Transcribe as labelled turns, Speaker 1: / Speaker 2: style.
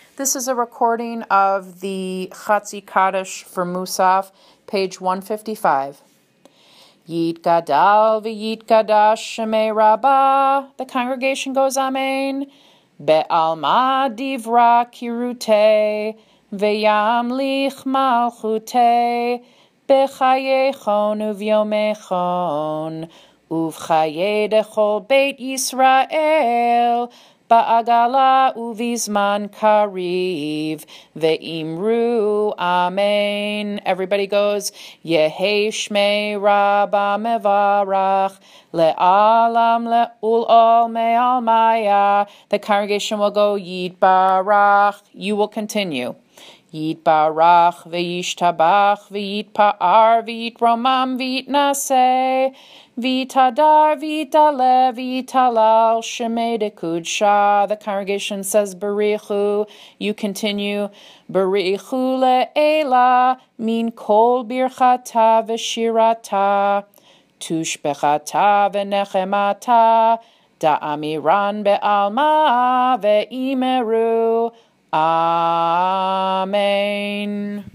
Speaker 1: This is a recording of the Chatzi Kaddish for Musaf, page 155. Yit Gadal v'yit Gadash Shemei Rabbah. The congregation goes Amen. Be'alma divra kirute ve'yamlich malchute b'chayechon uv'yomechon uv'chaye dechol beit Yisrael ba'agala uvizman kariv ve'imru amen. Everybody goes Yehei Shmei Rabba mevarach le'alam le'ul me'almaya. The congregation will go Yitbarach. You will continue. Yitbarach ve'yishtabach ve'yitpa'ar ve'yitromam ve'yitnaseh Vitadar, vitale, vitalal, shemei de kudsha. The congregation says barichu. You continue. Barichu le'ela, min kol birchata v'shirata, tushbechata v'nechemata, da'amiran be'alma ve'imeru. Amen.